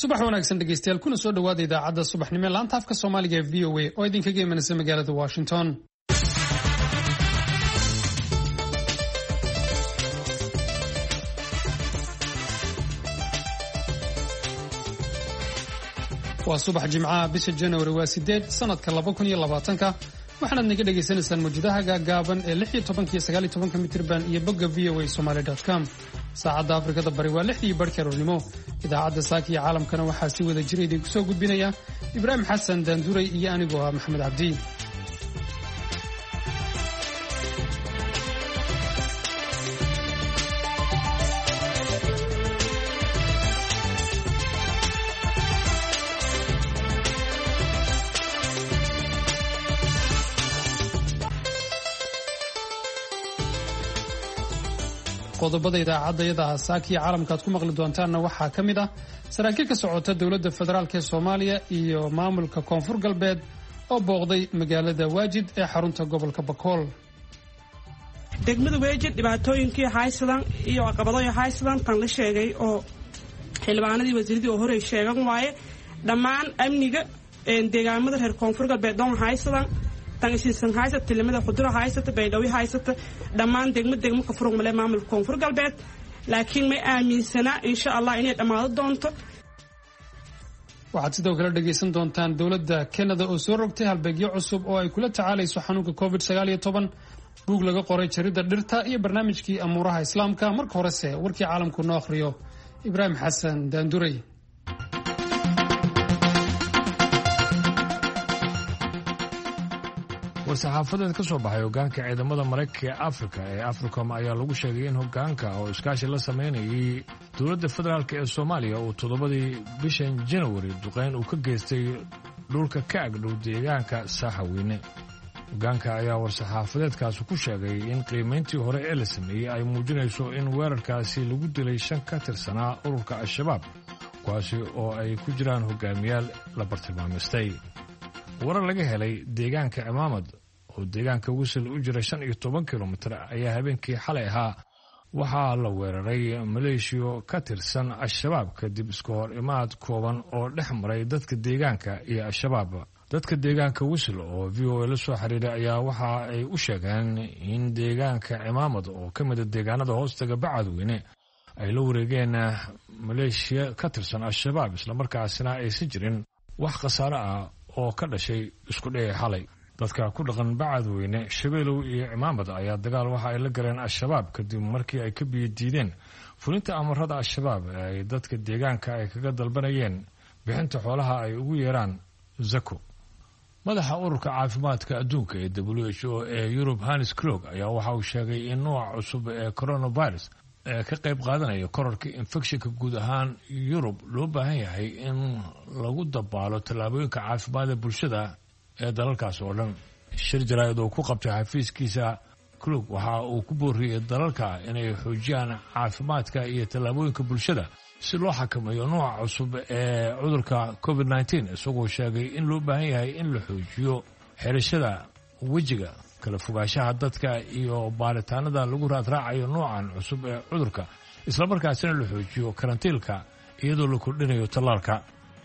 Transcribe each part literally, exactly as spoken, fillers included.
subax wanaagsan dhegeystayaal kuna soo dhawaada idaacadda subaxnimo laanta afka Soomaaliga ee V O A oo idinkaga imanaysa magaalada Washington. waa subax jimcaha bisha January waa sideed sanadka laba kun iyo labaatan waxaad naga dhageysanaysaan mawjadaha gaagaaban ee lix iyo toban iyo sagaal iyo toban mitirban iyo bogga v o a somali dot com. saacadda Afrikada Bari waa lix iyo barkii aroornimo. idaacadda saaka iyo caalamkana waxaa si wada jira idinku soo gudbinaya Ibraahim Xasan Daanduray iyo anigoo ah Maxamed Cabdi. qodobada idaacadda saakiya caalamka aad ku maqli doontaanna waxaa ka mid ah saraakiil ka socota dowladda federaalka ee Soomaaliya iyo maamulka Koonfur Galbeed oo booqday magaalada Waajid ee xarunta gobolka Bakool. degmada Waajid dhibaatooyinkii haysadan iyo caqabadaha haysadan tan la sheegay oo xilbaanadii wasiiradii oo hore sheegan waaye dhammaan amniga ee deegaamada reer Koonfur Galbeed doon haysadan tangisan haysata tilimada khudra haysata baydhawi haysata dhammaan degmad degmo ka furug male maamulka Koonfur Galbeed laakiin ma aaminsana insha Allah inay dhamaado doonto. waxaad sidoo kale dhageysan doontaan dowladda Canada oo soo rogtay halbeegyo cusub oo ay kula tacaalayso xanuunka covid sagaal iyo toban. buug laga qoray jaridda dhirta iyo barnaamijkii amuuraha islaamka. marka horese warkii caalamku noo akhriyo Ibraahim Xasan Daanduray. war-saxaafadeed ka soo baxay hoggaanka ciidamada Mareykanka ee Afrika ee Africom ayaa lagu sheegay in hoggaanka oo iskaashi la sameynayay dowladda federaalka ee Soomaaliya uu toddobadii bishan January duqeyn uu ka geystay dhulka ka agdhow deegaanka Saaxaweyne. hoggaanka ayaa war-saxaafadeedkaasi ku sheegay in qiimeyntii hore ee la sameeyey ay muujinayso in weerarkaasi lagu dilay shan ka tirsanaa ururka Al-Shabaab kuwaasi oo ay ku jiraan hogaamiyaal la bartilmaameystay. warar laga helay deegaanka Cimaamad oo deegaanka Wisil u jira shan iyo toban kiiloomitir ayaa habeenkii xalay ahaa waxaa la weeraray maleeshiyo ka tirsan Al-Shabaab kadib isku hor imaad kooban oo dhex maray dadka deegaanka iyo Al-Shabaab. dadka deegaanka Wisil oo V O A la soo xiriiray ayaa waxa ay u sheegeen in deegaanka Cimaamad oo ka mid ah deegaanada hoostaga Bacadweyne ay la wareegeen maleeshiyo ka tirsan Al-Shabaab isla markaasina aysan jirin wax khasaare ah oo ka dhashay isku dhacay xalay. dadka ku dhaqan Bacadweyne, Shabeelow iyo Cimaamad ayaa dagaal waxa ay la galeen Al-Shabaab kadib markii ay ka biyadiideen fulinta amarada Al-Shabaab ay dadka deegaanka ay kaga dalbanayeen bixinta xoolaha ay ugu yeeraan zako. madaxa ururka caafimaadka adduunka ee W H O ee Europe Hannes Klug ayaa waxa uu sheegay in nooc cusub ee coronavirus ee ka qayb qaadanaya kororka infectionka guud ahaan Europe loo baahan yahay in lagu dabaalo tallaabooyinka caafimaad ee bulshada ee dalalkaas oo dhan. shir jaraa'id oo ku qabtay xafiiskiisa Klug waxa uu ku booriyay dalalka inay xoojiyaan caafimaadka iyo tallaabooyinka bulshada si loo xakameeyo nooca cusub ee cudurka covid nineteen isagoo sheegay in loo baahan yahay in la xoojiyo xirashada wejiga, kala fogaanshaha dadka iyo baaritaanada lagu raadraacayo noocan cusub ee cudurka isla markaasina la xoojiyo karantiilka iyadoo la kordhinayo tallaalka.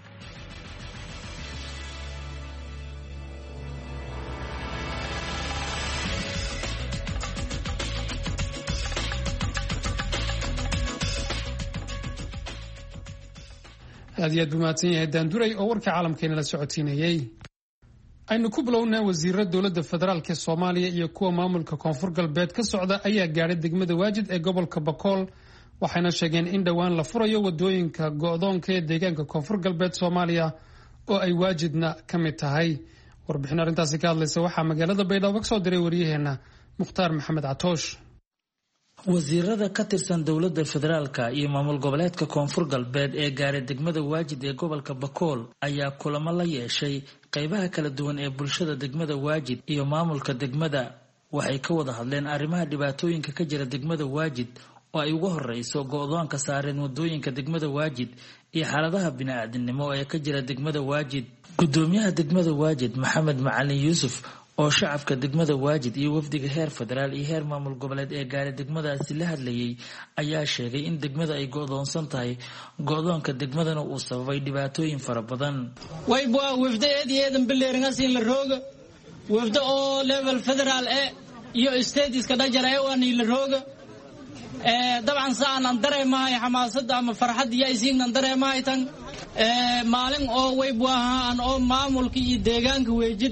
aad iyo aad buu mahadsan yahay Daanduray oo warka caalamkeena la socodsiinayay. aynu ku bilownaa wasiirada dowladda federaalka Soomaaliya iyo kuwa maamulka Koonfur Galbeed ka socda ayaa gaaray degmada Waajid ee gobolka Bakool waxayna sheegeen in dhawaan la furayo wadooyinka go'doonka ee deegaanka Koonfur Galbeed Soomaaliya oo ay Waajidna ka mid tahay. warbixin arrintaasi ka hadlaysa waxaa magaalada Baydhabo ka soo diray wariyaheena Mukhtaar Maxamed Catoosh. wasiirada ka tirsan dowladda federaalka iyo maamul goboleedka Koonfur Galbeed ee gaaray degmada Waajid ee gobolka Bakool ayaa kulamo la yeeshay qaybaha kala duwan ee bulshada degmada Waajid iyo maamulka degmada. waxay ka wada hadleen arrimaha dhibaatooyinka ka jira degmada Waajid oo ay ugu horeyso go'doonka saareen wadooyinka degmada Waajid iyo xaaladaha bini'aadanimo ee ka jira degmada Waajid. gudoomiyaha degmada Waajid Maxamed Macalin Yuusuf oo shacabka degmada Waajid iyo wafdiga heer federaal iyo heer maamul goboleed ee gaaray degmadaasi la hadlayay ayaa sheegay in degmada ay go'doonsan tahay go'doonka degmadana uu sababay dhibaatooyin fara badan way baa wafdadeedan bileeringasin la rooga wafda oo level federaal ee iyo state iska dhajaray waan la rooga ee dabcan saan dareemahay xamaasada ama farxad iyo isiin dareemahay tan ee maalin oo way baahan oo maamulka iyo deegaanka Waajid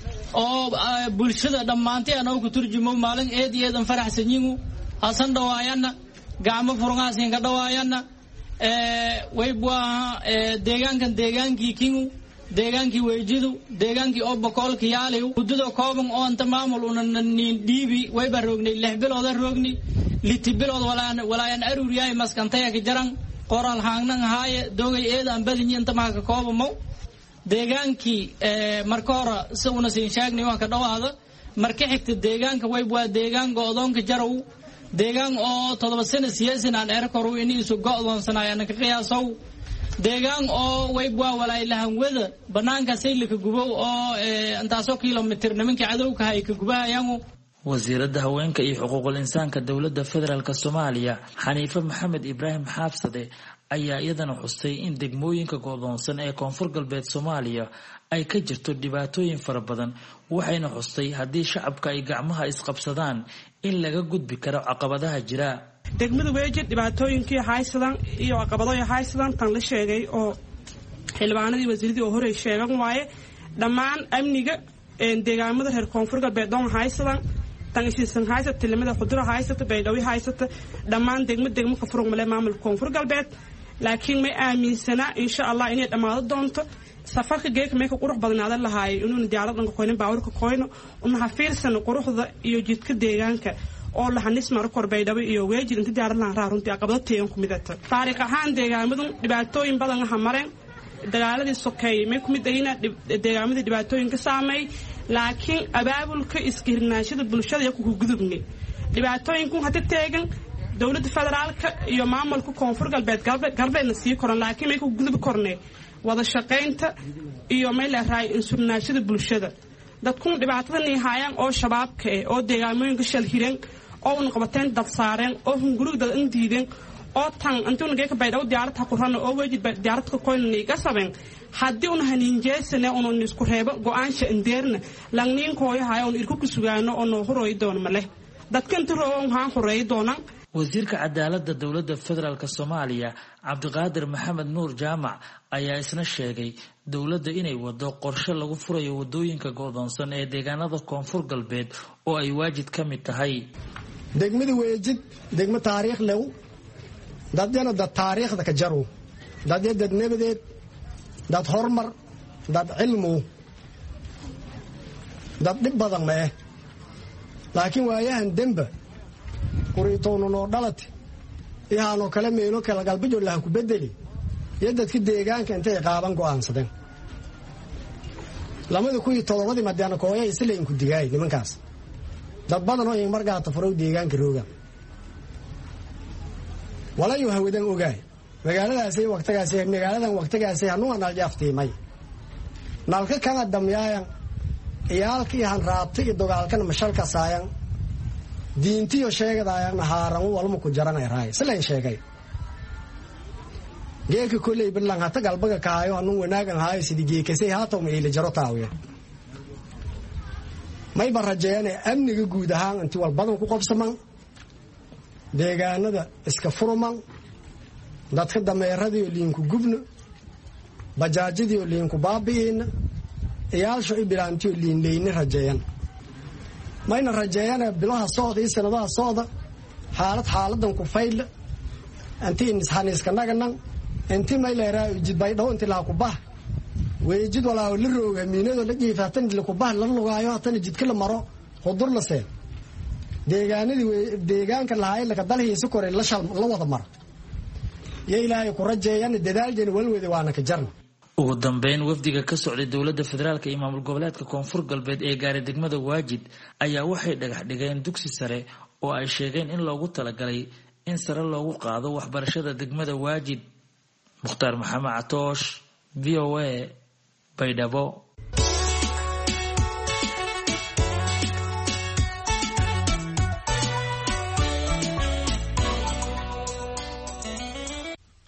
oo bulshada dhamaanteen oo ku turjumo maalin eed eedan faraxsan yihiin hasan dhawaayana gacmo furnaaseen ka dhawaayana ee way baa deegaankan deegaankii kingu deegaankii Waajidu deegaankii oo boqolka yaaliyo guddida kooban oo inta maamul una nin dhiibi way ba roognay lix bilood roogni liti bilood walaan walaan aruuriyay maskantay ka jaran qoral haangnan haaye doogay eedan badin inta ma ka koobamo deegaankii ee marka hore sawna siin sheegnay waa ka dhawaada marka xigta deegaanka way waa deegaan go'doonka jarow deegaan oo todoba sano siyaasan aan eer koru inii soo go'doonsanayaan ka qiyaasow deegaan oo way waa walaa ilahan wada banaanka saylka gubow oo intaasoo kiiloomitir nimanka cadowka hay ka gubayaan wasiirada haweenka iyo xuquuqul insaanka dawladda federaalka Soomaaliya Xaniifa Maxamed Ibraahim Xaafsade ayaa iyadana xustay in degmooyinka go'doonsan ee koonfur galbeed Soomaaliya ay ka jirto dhibaatooyin fara badan waxayna xustay hadii shacabka ay gacmaha isqabsadaan in laga gudbi karo caqabadaha jira degmada Waajid dhibaatooyinkii haysadan iyo caqabadaha haysadan tan la sheegay oo xilbaanadii wasiiradii oo hore sheegan waaye dhammaan amniga ee deegaamada reer koonfur galbeed doon haysadan tan ishiisan haysata tilmada xudura haysata baydhawii haysata dhammaan degmada degmo ka furug male maamul koonfur galbeed laakiin ma aaminsana insha Allah inay dhamaado doonto safarka geek meeka qurux badnaada lahaay inuu diyaaradan ka qoynin baawrka qoyno una hafiirsan quruxda iyo jidka deegaanka oo la hanis mar kor baydhabo iyo Waajid inta diyaaradan raaruntii aqabadteen ku midata taariikh ahaan deegaamadu dhibaatooyin badan ah mareen dagaaladii sokeeyay ma ku mid ayna deegaamada dhibaatooyin ka saameey laakiin abaabulka iskirnaashada bulshada iyo ku gudubnay dhibaatooyinku hadda taagan dawladda federaalka iyo maamulka koonfur galbeed galbeedna sii koran laakiin ay ku gudub kornay wada shaqeynta iyo meel raay insurnaashada bulshada dadku dhibaatadan ay hayaan oo shabaabka ah oo deegaamooyinka shal hireen oo un qabateen dad saareen oo hungurugda indiideen oo tan antuun geeka baydhaw diyaarad ku rano oo Waajid diyaarad ka qoynay ka sabeen hadii una haninjeesana una isku reebo go'aansha indeerna langniin kooyahay oo irku ku sugaano oo noo horooy doon male dadkan tiroo waxaan horeey doonaan wasiirka cadaaladda dawladda federaalka Soomaaliya Cabdiqaadir Maxamed Nuur Jaamac ayaa isna sheegay dawladda inay wado qorshe lagu furayo wadooyinka go'doonsan ee deegaanada koonfur galbeed oo ay Waajid ka mid tahay degmada Waajid degmo taariikh leh dadana dad taariikhda ka jaro dad dad nabadeed dad hormar dad cilmu dad dib badan ma laakiin waayahan damba qoriitoon oo dhalat iyaano kala meelo kala galbijo la ku bedeli yadadka deegaanka intay qaaban go'aansadeen lamada ku todobadii madana kooyay isla in ku digay nimankaas dad badan oo in markaa tafaro deegaanka rooga wala yu hawadan ogaay magaaladaas ay waqtigaas ay magaaladan waqtigaas ay aanu aan jaftiimay nalka kana damyaayan iyaalkii han raabtay dagaalkan mashalka saayan diintiyo sheegadaayaan haaran walma ku jaranay raay sileen sheegay geeka kulay bilan hata galbaga kaayo anu wanaagan haay sidii geekasay haato ma ila jaro taawiya may barajeene amniga guud ahaan intii walbadan ku qabsaman deegaanada iska furman dadka dameeradii liinku gubno bajaajidii liinku baabiina iyaalsho ibilaantii liin leeyni rajeeyan mayna rajeeyana bilaha socda iyo sanadaha socda xaalad xaaladan ku fayl antii nisxaniiska naganan intii may leeraa jidbay dhaw intii la ku bah Waajid walaa la rooga miinado la jiifatan la ku bah la lugaayo tan jidka la maro qodur la seen deegaanadii deegaanka lahaay la ka dalhiisa koray la shal la wada mar yaa ilaahay ku rajeeyana dadaaljeena walwada waana ka jarna ugu dambeyn wafdiga ka socday dawladda federaalka iyo maamul goboleedka koonfur galbeed ee gaaray degmada Waajid ayaa waxay dhagax dhigeen dugsi sare oo ay sheegeen in loogu talagalay in sare loogu qaado waxbarashada degmada Waajid Mukhtaar Maxamed Catoosh V O A Baydhabo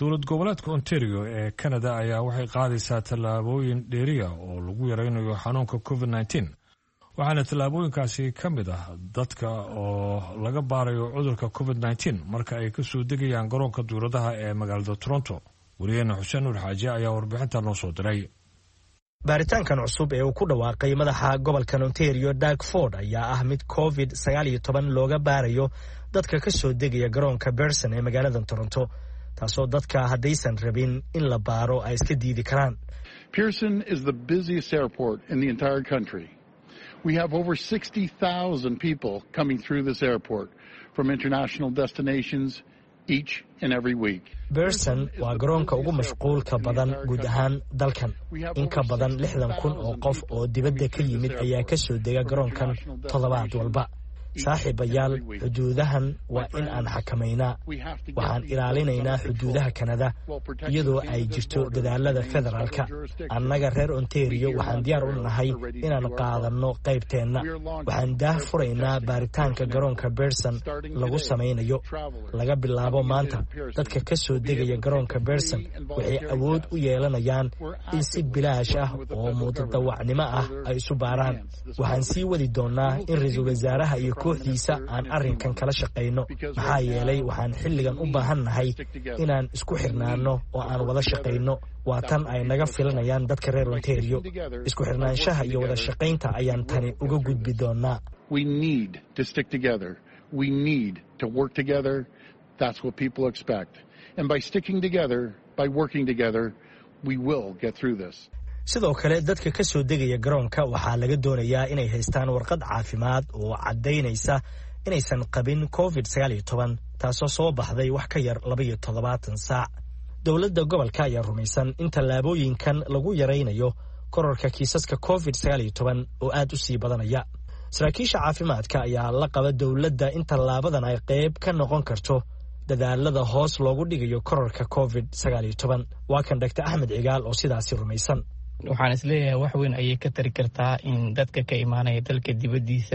dowlad goboleedka Ontario ee Canada ayaa waxay qaadaysaa tallaabooyin dheeriya oo lagu yareynayo xanuunka covid nineteen waxaana tallaabooyinkaasi ka mid ah dadka oo laga baarayo cudurka covid nineteen marka ay ka soo degayaan garoonka duuradaha ee magaalada Toronto. Wariyaheena Xuseen Nuur Xaaji ayaa warbixinta noo soo diray. baaritaankan cusub ee uu ku dhawaaqay madaxa gobolka Ontario Doug Ford ayaa ah mid covid sagaal iyo toban looga baarayo dadka ka soo degaya garoonka Pearson ee magaalada Toronto, taasoo dadka haddaysan rabin in la baaro ay iska diidi karaan. Pearson is the busiest airport in the entire country. We have over sixty thousand people coming through this airport from international destinations each and every week. Pearson waa garoonka ugu mashquulka badan guud ahaan dalkan. In ka badan lixdan kun oo qof oo dibadda ka yimid ayaa ka soo dega garoonkan toddobaad walba. saaxiibayaal, xuduudahan waa in aan xakamaynaa. Waxaan ilaalinaynaa xuduudaha Canada iyadoo ay jirto dadaalada federaalka. Annaga reer Ontario waxaan diyaar u nahay inaan qaadanno qaybteenna. Waxaan daah furaynaa baaritaanka garoonka Pearson lagu samaynayo. Laga bilaabo maanta, dadka ka soo degaya garoonka Pearson waxay awood u yeelanayaan in si bilaash ah oo mutadawacnimo ah ay isu baaraan. Waxaan sii wadi doonaa in ra'iisul wasaaraha iyo kooxdiisa aan arrinkan kala shaqayno, maxaa yeelay waxaan xilligan u baahannahay inaan isku xirnaano oo aan wada shaqayno. Waa tan ay naga filanayaan dadka reer Ontario. Isku xirnaanshaha iyo wada shaqaynta ayaan tani uga gudbi doonaa. We need to stick together. We need to work together. That's what people expect. And by sticking together, by working together, we will get through this. sidoo kale dadka ka soo degaya garoonka waxaa laga doonayaa inay haystaan warqad caafimaad oo caddaynaysa inaysan qabin covid sagaal iyo toban, taasoo soo baxday wax ka yar laba iyo toddobaatan saac. Dowladda gobolka ayaa rumaysan in tallaabooyinkan lagu yaraynayo kororka kiisaska covid sagaal iyo toban oo aad u sii badanaya. Saraakiisha caafimaadka ayaa la qaba dowladda in tallaabadan ay qayb ka noqon karto dadaalada hoos loogu dhigayo kororka covid sagaal iyo toban. Waa kan Doctor Axmed Cigaal oo sidaasi rumaysan. waxaan isleeyahay wax weyn ayay ka tari kartaa in dadka ka imaanaya dalka dibaddiisa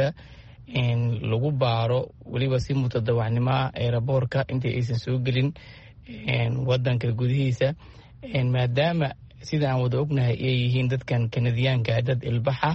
in lagu baaro weliba si mutadawacnimo ah eeraboorka intii aysan soo gelin waddanka gudihiisa, maadaama sida aan wada ognahay ay yihiin dadkan kanadiyaanka dad ilbaxa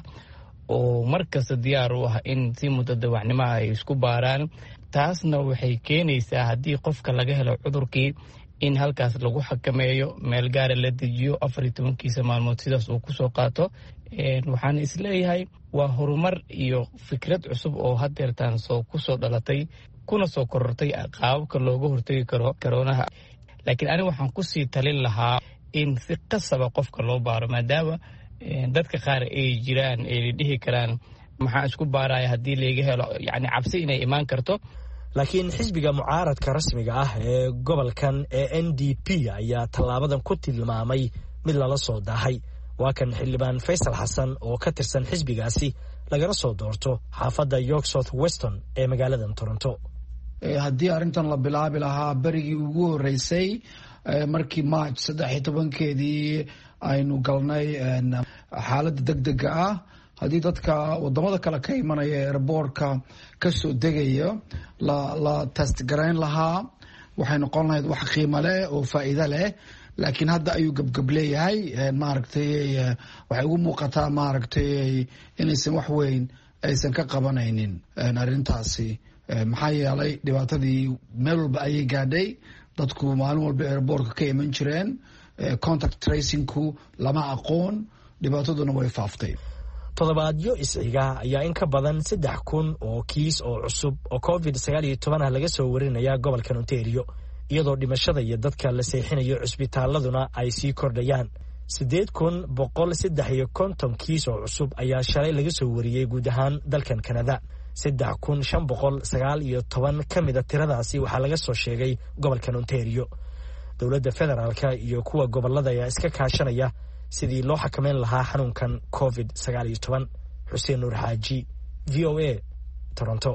oo mar kasta diyaar u ah in si mutadawacnimo ah ay isku baaraan. taasna waxay keenaysaa haddii qofka laga helo cudurkii in halkaas lagu xakameeyo, meel gaara la dejiyo, afar iyo tobankiisa maalmood sidaas uu ku soo qaato. waxaan isleeyahay waa horumar iyo fikrad cusub oo haddeertaan soo ku soo dhalatay kuna soo korortay qaababka looga hortagi karo koroonaha. laakiin aniga waxaan ku sii talin lahaa in si qasaba qofka loo baaro, maadaama dadka qaar ay jiraan ay dhihi karaan maxaa isku baaraya haddii laga helo, yacni cabsi inay imaan karto. laakiin xisbiga mucaaradka rasmiga ah ee gobolkan ee N D P ayaa tallaabadan ku tilmaamay mid lala soo daahay. waa kan xildhibaan Faysal Xasan oo ka tirsan xisbigaasi lagana soo doorto xaafadda York South Weston ee magaalada Toronto. haddii arrintan la bilaabi lahaa berigii ugu horeysay markii March saddex iyo tobankeedii aynu galnay xaaladda degdega ah, haddii dadka wadamada kale ka imanaya airboortka ka soo degaya la la test garayn lahaa, waxay noqon lahayd wax qiimo leh oo faa'iido leh. laakiin hadda ayuu gabgab leeyahay. maaragtay waxay ugu muuqataa maaragtay inaysan wax weyn aysan ka qabanaynin arrintaasi. maxaa yeelay dhibaatadii meel walba ayay gaadhay. dadku maalin walba airboortka ka iman jireen, contact tracingku lama aqoon, dhibaataduna way faaftay. toddobaadyo isciga ayaa in ka badan saddex kun oo kiis oo cusub oo covid sagaal iyo toban ah laga soo warinaya gobolka Ontario, iyadoo dhimashada iyo dadka la seexinayo cusbitaaladuna ay sii kordhayaan. siddeed kun boqol saddex iyo konton kiis oo cusub ayaa shalay laga soo wariyey guud ahaan dalkan Canada. saddex kun shan boqol sagaal iyo toban ka mid a tiradaasi waxaa laga soo sheegay gobolkan Ontario. dowladda federaalka iyo kuwa gobolada ayaa iska kaashanaya sidii loo xakameyn lahaa xanuunkan covid sagaal iyo toban. Xuseen Nuur Xaaji, V O A, Toronto.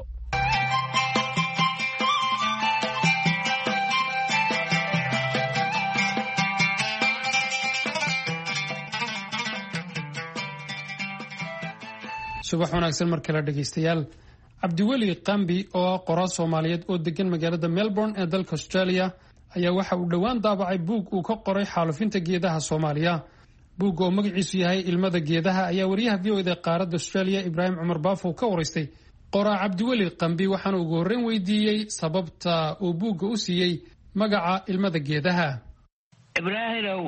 subax wanaagsan mar kale dhegaystayaal. cabdiweli qambi oo qoraa Soomaaliyeed oo degan magaalada Melbourne ee dalka Australia ayaa waxa uu dhowaan daabacay buug uu ka qoray xaalufinta geedaha Soomaaliya. buugga oo magaciisu yahay Ilmada Geedaha ayaa wariyaha V O A qaaradda Australia Ibrahim Cumar Baafo ka waraystay qoraa Cabdiweli Qambi waxaana ugu horreyn weydiiyey sababta uu buugga u siiyey magaca Ilmada Geedaha. Ibrahimow,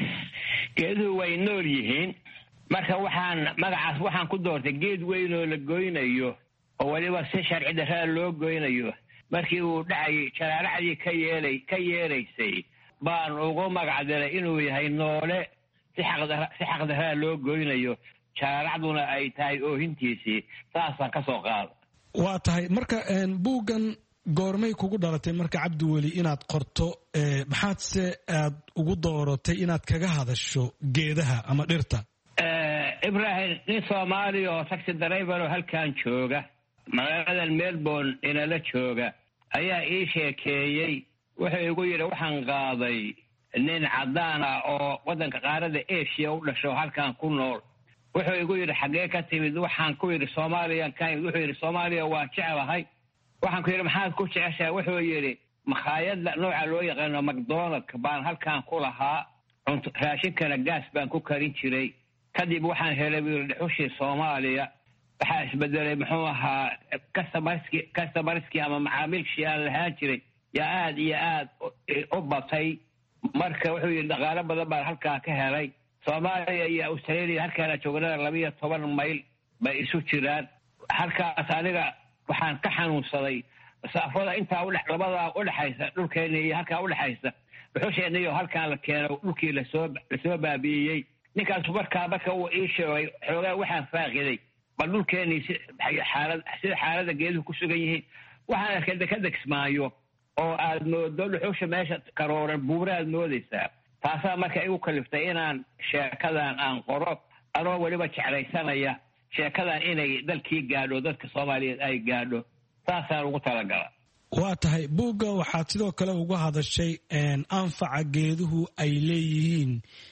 geeduhu way nool yihiin, marka waxaan magacaas waxaan ku doortay geed weyn oo la goynayo oo waliba si sharci darrada loo goynayo. markii uu dhacay jaraaracdii ka yeelay ka yeeraysay baan ugu magacdaray inuu yahay noole si xaqdarrada loo goynayo, jaraaracduna ay tahay oohintiisii. saasaan ka soo qaado. waa tahay marka buuggan goormay kugu dhalatay marka Cabdiweli inaad qorto, maxaad se aad ugu dooratay inaad kaga hadasho geedaha ama dhirta? Ibrahim, nin Soomaali oo taxi driver oo halkan jooga magaalada Melbourne inala jooga ayaa ii sheekeeyey. wuxuu igu yidhi waxaan qaaday nin cadaan ah oo waddanka qaarada Asia u dhasho halkan ku nool. wuxuu igu yidhi xaggee ka timid? waxaan ku yidhi Soomaaliya ka imid. wuxuu yidhi Soomaaliya waan jecelahay. waxaan ku yidhi maxaad ku jeceshahay? wuxuu yidhi makhaayadda nooca loo yaqaano McDonald's baan halkan ku lahaa, raashinkana gaas baan ku karin jiray. kadib waxaan helay dhuxushii Soomaaliya. waxaa isbedelay muxuu ahaa customerski customerski ama macaamiilkii aan lahaan jiray yaa aad iyo aad u batay. marka wuxuu yidhi dhaqaale badan baan halkaa ka helay. Soomaaliya iyo Australia halkaana joognaa labiyo toban mayl bay isu jiraan. halkaas aniga waxaan ka xanuunsaday masaafada intaa labadaa udhexaysa dhulkeena iyo halkaa udhexaysa dhuxusheena iyo halkaan la keeno dhulkii lasoo lasoo baabi'iyey. ninkaas markaa marka uu ii sheegay xoogaa waxaan faaqiday bal dhulkeenii xaalad sida xaalada geeduhu ku sugan yihiin. waxaan arkay dekada Kismaayo oo aad moodo dhuxusha meesha karooran buuraad moodaysaa. taasaa marka igu kaliftay inaan sheekadan aan qoro, anoo weliba jeclaysanaya sheekadan inay dalkii gaadho, dadka Soomaaliyeed ay gaadho. saasaan ugu talagala. waa tahay buugga waxaad sidoo kale uga hadashay anfaca geeduhu ay leeyihiin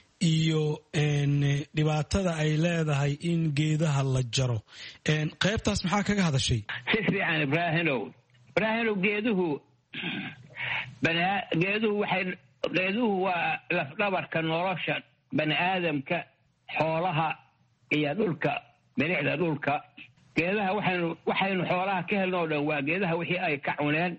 iyo dhibaatada ay leedahay in geedaha la jaro. qaybtaas maxaa kaga hadashay? si fiican Ibrahimow. Ibrahimow, geeduhu geeduhu waxay geeduhu waa lafdhabarka nolosha bani aadamka, xoolaha iyo dhulka, bilicda dhulka. geedaha waxaynu waxaynu xoolaha ka helno oo dhan waa geedaha wixii ay ka cuneen.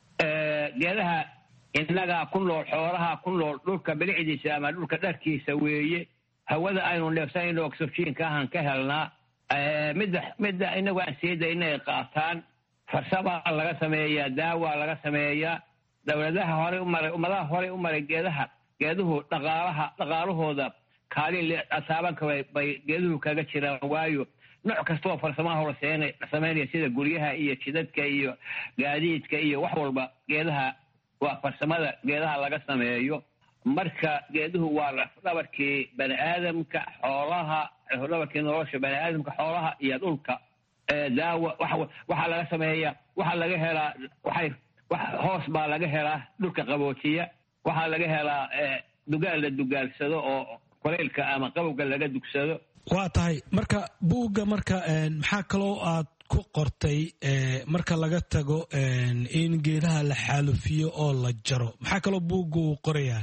geedaha innagaa ku nool, xoolaha ku nool, dhulka bilicdiisa ama dhulka dharkiisa weeye. hawada aynu neefsanayno oxygenka ahaan ka helnaa. midda midda inagu aan siida inay qaataan. farsamaa laga sameeyaa, daawa laga sameeyaa. dowladaha hore u maray ummadaha hore u maray geedaha geeduhu dhaqaalaha dhaqaalahooda kaalin asaabanka bay geeduhu kaga jiraan. waayo nooc kastoo farsamaha hore sameynaya sida guryaha iyo jidadka iyo gaadiidka iyo wax walba geedaha waa farsamada geedaha laga sameeyo. marka geeduhu waa lafdhabarkii bani aadamka, xoolaha, lafdhabarkii nolosha bani aadamka, xoolaha iyo dhulka. daawa waxaa laga sameeyaa, waxaa laga helaa waxay hoos baa laga helaa dhulka qaboojiya. waxaa laga helaa dugaal la dugaalsado oo kuleylka ama qabowga laga dugsado. waa tahay marka buugga marka maxaa kaloo aad ku qortay marka laga tago in geedaha la xaalufiyo oo la jaro, maxaa kaloo buugga uu qorayaa?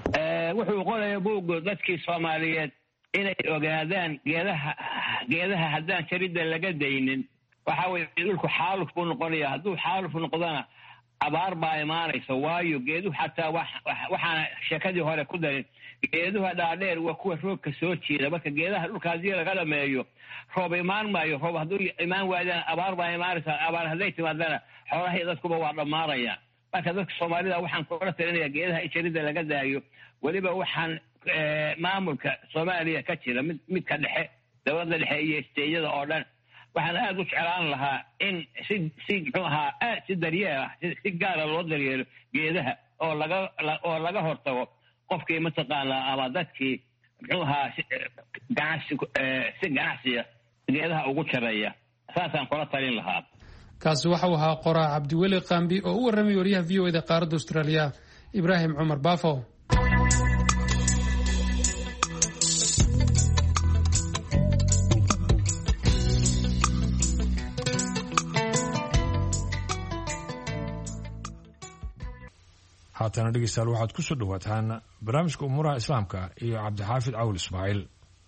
wuxuu qoraya buuggu dadkii Soomaaliyeed inay ogaadaan geedaha geedaha haddaan jaridda laga daynin waxa weeye dhulku xaaluf buu noqonaya. hadduu xaaluf noqdana abaar baa imaanaysa. waayo geeduhu xataa waxaana sheekadii hore ku darin, geeduha dhaadheer waa kuwa roobka soo jiida. marka geedaha dhulka haddii laga dhameeyo roob imaan maayo. roob hadduu imaan waayana abaar baa imaanaysa. abaar hadday timaadana xoolaha iyo dadkuba waa dhammaanayaan. marka dadka Soomaalida waxaan kula talinaya geedaha in jaridda laga daayo. weliba waxaan maamulka Soomaaliya ka jira mid midka dhexe, dowladda dhexe iyo isteeyada oo dhan, waxaan aad u jeclaan lahaa in si si muxuu ahaa aad si daryeel ah si gaara loo daryeelo geedaha oo laga oo laga hortago qofkii mataqaanaa ama dadkii muxuu ahaa ganacsi si ganacsiya geedaha ugu jareeya. saasaan kula talin lahaa. kaasi waxa uu ahaa qoraa Cabdiweli Qambi oo u warramay wariyaha V O A qaaradda Australia Ibrahim Cumar Baafo. haatana dhegeystayaal waxaad ku soo dhawaataan barnaamijka umuuraha islaamka iyo cabdixaafid cawl ismaaciil.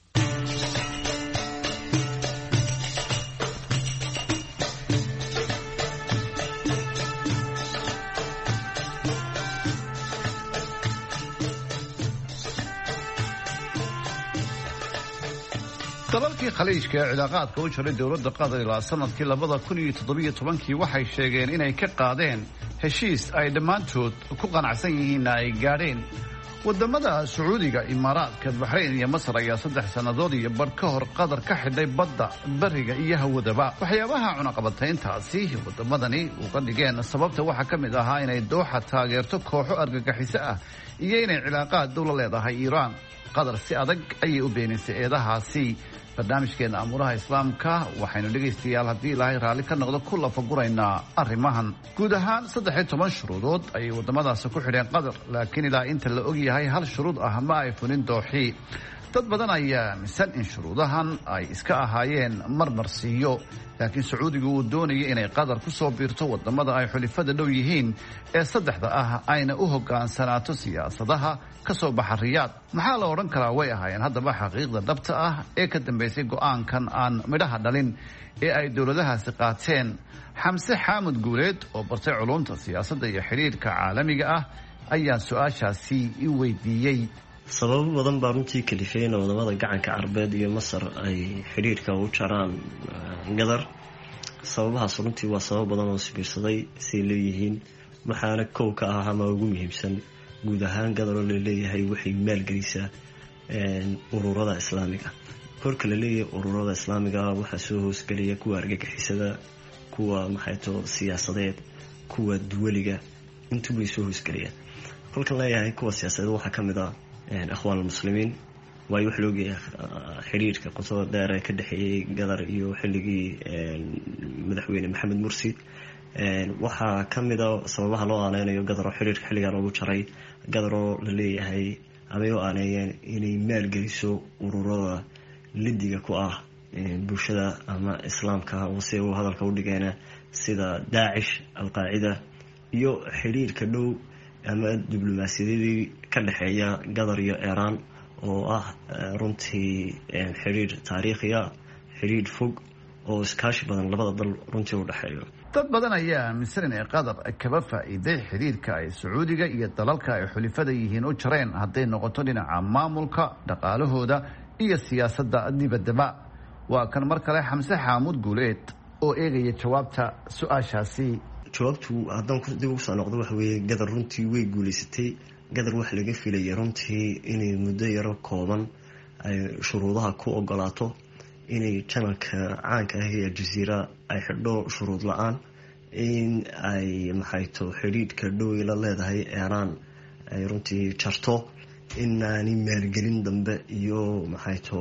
dalalkii khaliijka ee cilaaqaadka u jiray dowladda qatar ilaa sanadkii labada kun iyo toddobiyo tobankii waxay sheegeen inay ka qaadeen heshiis ay dhammaantood ku qanacsan yihiinna ay gaadheen. wadamada sacuudiga, imaaraadka, baxrayn iyo masar ayaa saddex sannadood iyo badh ka hor qatar ka xidhay badda, bariga iyo hawadaba. waxyaabaha cunaqabatayntaasi wadamadani uga dhigeen sababta waxaa ka mid ahaa inay dooxa taageerto kooxo argagixiso ah iyo inay cilaaqaad dhow la leedahay iiraan. qatar si adag ayay u beenisay eedahaasi. barnaamijkeena amuuraha islaamka waxaynu dhegaystayaal haddii ilaahay raalli ka noqdo ku lafaguraynaa arrimahan. guud ahaan saddex iyo toban shuruudood ayay wadamadaasi ku xidheen qatar, laakiin ilaa inta la og yahay hal shuruud ah ma ay fulin dooxii. dad badan ayaa aaminsan in shuruudahan ay iska ahaayeen marmarsiiyo, laakiin sacuudigu uu doonayay inay qatar ku soo biirto wadamada ay xulifada dhow yihiin ee saddexda ah ayna u hogaansanaato siyaasadaha ka soo baxa riyaad. maxaa la odhan karaa way ahaayeen haddaba xaqiiqda dhabta ah ee ka dambaysay go'aankan aan midhaha dhalin ee ay dowladahaasi qaateen? xamse xaamud guuleed oo bartay culumta siyaasadda iyo xidhiirka caalamiga ah ayaa su-aashaasi i weydiiyey. sababo badan baa runtii kalifay in wadamada gacanka carbeed iyo masar ay xidhiirka u jaraan qatar. sababahaas runtii waa sabab badan oo isbiirsaday say leeyihiin, waxaana kow ka ah ama ugu muhiimsan guud ahaan qatar oo laleeyahay waxay maalgelisaa ururada islaamiga. korka laleeyahay ururada islaamiga waxaa soo hoosgelaya kuwa argagixisada, kuwa maxayto siyaasadeed, kuwa duwaliga, intubay soo hoosgelayaan. kolkan leeyahay kuwa siyaasadeed waxaa ka mid ah akhwaan almuslimiin, waayo wax loogeeya xiriirka qotada dheer ee ka dhexeeyey qatar iyo xilligii madaxweyne maxamed mursi. waxaa ka mid a sababaha loo aaneynayo qatar oo xiriirka xilligan ugu jaray. qatar oo la leeyahay amay u aaneeyeen inay maalgeliso ururada lidiga ku ah bulshada ama islaamka, si uu hadalka u dhigeena sida daacish, alqaacida, iyo xiriirka dhow ama diblomaasiyadii ka dhexeeya qatar iyo iiraan oo ah runtii xiriir taariikhiya, xiriir fog oo iskaashi badan labada dal runtii u dhexeeyo. dad badan ayaa aaminsan inay qatar kaba faa'iiday xiriirka ay sacuudiga iyo dalalka ay xulifada yihiin u jareen hadday noqoto dhinaca maamulka, dhaqaalahooda iyo siyaasadda dibaddaba. waa kan mar kale xamse xaamud guuleed oo eegaya jawaabta su-aashaasi. jawaabtu haddaan dib ugu soo noqdo waxa weeye qatar runtii way guulaysatay. qatar waxa laga filayay runtii inay muddo yaro kooban ay shuruudaha ku ogolaato inay janalka caanka ah ee aljaziira ay xidho shuruud la-aan, in ay maxayto xidhiidhka dhow la leedahay iiraan ay runtii jarto, inaanay maalgelin dambe iyo maxayto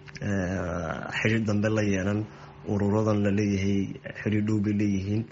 xidhiidh dambe la yeelan ururadan la leeyahay xidhiidh dhow bay leeyihiin.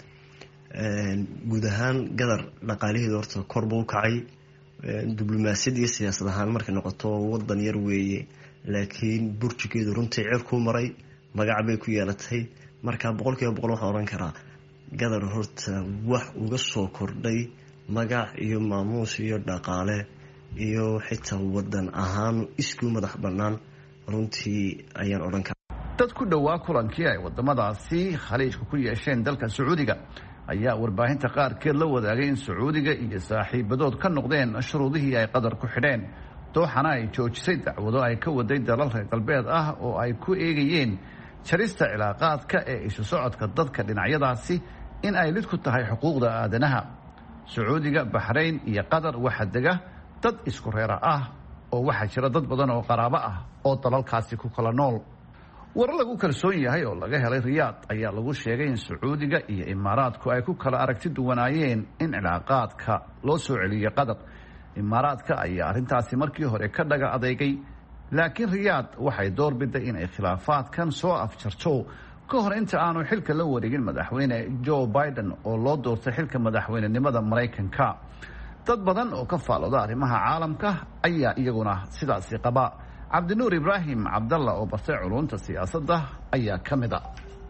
guud ahaan qatar dhaqaalaheeda horta kor buu kacay. diblomaasiyad iyo siyaasad ahaan markay noqoto wadan yar weeye, laakiin burjigeedu runtii cirkuu maray, magac bay ku yeelatay. marka boqol kiiba boqol waxaan oran karaa qatar horta wax uga soo kordhay magac iyo maamuus iyo dhaqaale iyo xitaa wadan ahaan isku madax bannaan runtii ayaan odhan karaa. dad ku dhowaa kulankii ay wadamadaasi khaliijka ku yeesheen dalka sacuudiga ayaa warbaahinta qaarkeed la wadaagay in sacuudiga iyo saaxiibadood ka noqdeen shuruudihii ay qatar ku xidheen. dooxana ay joojisay dacwado ay ka waday dalal reer galbeed ah oo ay ku eegayeen jarista cilaaqaadka ee isu socodka dadka dhinacyadaasi in ay lid ku tahay xuquuqda aadanaha. sacuudiga, baxrayn iyo qatar waxaa dega dad isku reera ah oo waxaa jira dad badan oo qaraabo ah oo dalalkaasi ku kala nool. warar lagu kalsoon yahay oo laga helay riyaad ayaa lagu sheegay in sacuudiga iyo imaaraadku ay ku kala aragti duwanaayeen in cilaaqaadka loo soo celiyay qatar. imaaraadka ayaa arrintaasi markii hore ka dhaga adeegay, laakiin riyaad waxay doorbiday inay khilaafaadkan soo afjarto ka hor inta aanu xilka la wareegin madaxweyne joe biden oo loo doortay xilka madaxweynenimada maraykanka. dad badan oo ka faalooda arrimaha caalamka ayaa iyaguna sidaasi qaba. cabdinuur ibraahim cabdalla oo bartay culunta siyaasadda ayaa ka mid a.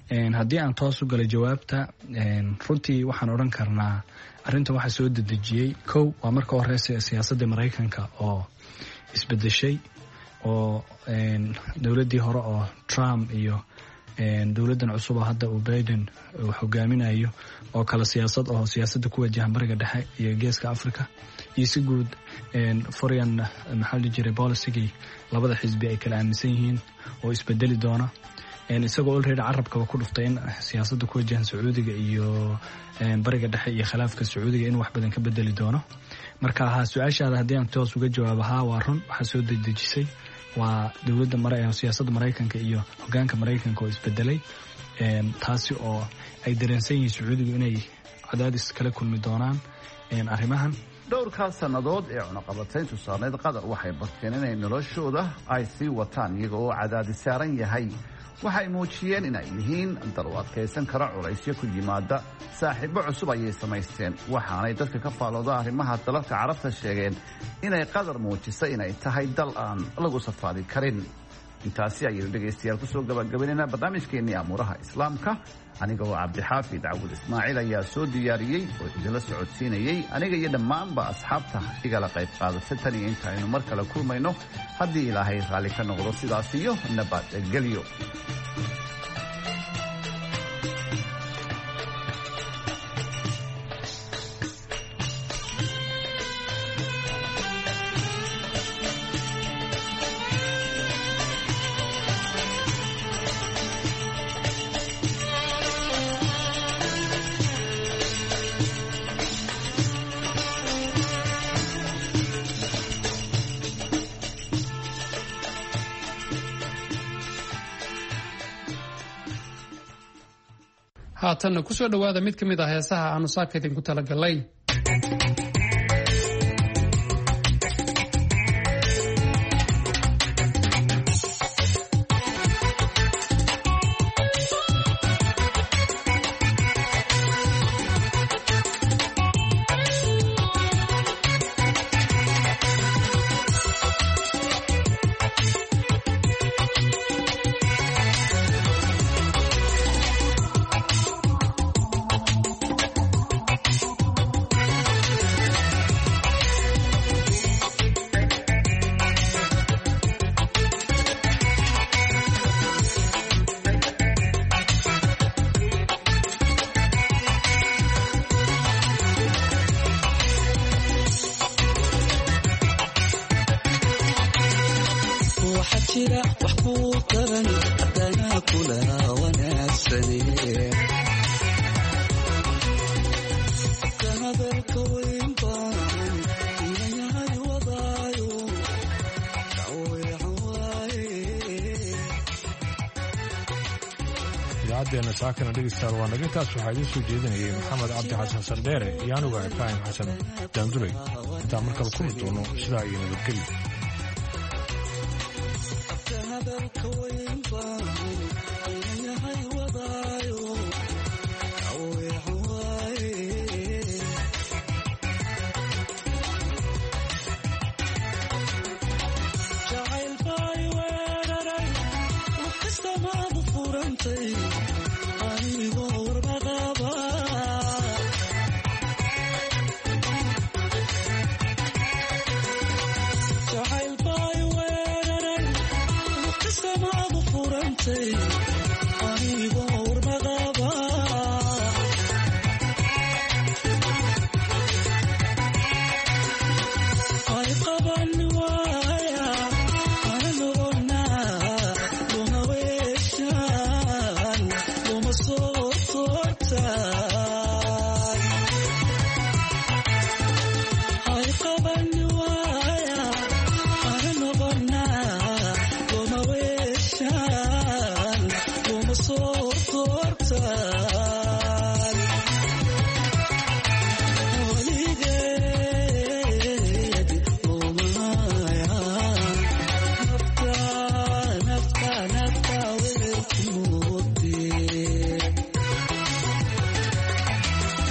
haddii aan toos u galay jawaabta runtii waxaan odhan karnaa arrintan waxaa soo dedejiyey kow waa marka horeysa siyaasadda maraykanka oo isbedeshay oo dowladdii hore oo Trump iyo dowladdan cusub oo hadda uu Biden uu hogaaminayo oo kala siyaasad oo siyaasadda ku wajahan bariga dhexe iyo geeska Afrika iyo si guud foreign maxalli jiray policy labada xisbi ay kala aaminsan yihiin oo isbedeli doona isagoo already carabka ku dhuftay in siyaasadda ku wajahan Sacuudiga iyo bariga dhexe iyo khilaafka Sacuudiga in wax badan ka bedeli doono marka ha su'aashaada haddii aan toos uga jawaabaha waa run waxa soo dedejisay waa dowladda Mareykanka siyaasadda Mareykanka iyo hoggaanka Mareykanka oo isbedelay taasi oo ay dareensan yihiin Sacuudiga inay cadaadis kala kulmi doonaan arrimahan dhowrka sannadood ee cunaqabatayntu saarneyd qatar waxay barteen inay noloshooda ay sii wataan iyaga oo cadaadis saaran yahay waxay muujiyeen inay yihiin dal u adkaysan kara culaysyo ku yimaada saaxiibo cusub ayay samaysteen waxaanay dadka ka faalooda arrimaha dalalka carabta sheegeen inay qatar muujisay inay tahay dal aan lagu safaari karin intaasi ayaynu dhegaystayaal kusoo gabagabaynaynaa barnaamijkeennii amuuraha islaamka aniga oo cabdixaafid cawud ismaaciil ayaa soo diyaariyey oo idinla socodsiinayey aniga iyo dhammaanba asxaabta igala qayb qaadatay tan iyo inta aynu mar kale kulmayno haddii ilaahay raalli ka noqdo sidaas iyo nabadgelyo haatanna ku soo dhawaada mid ka mid ah heesaha aanu saaka idinku talagalay idaacaddeena saakana dhegeystayaal waa naga intaas waxaa idiin soo jeedinayay maxamed cabdi xasan sandheere iyo anuga ibraahim xasan daanduley intaan markaba kuli doono sidaa iyo nabadgelyo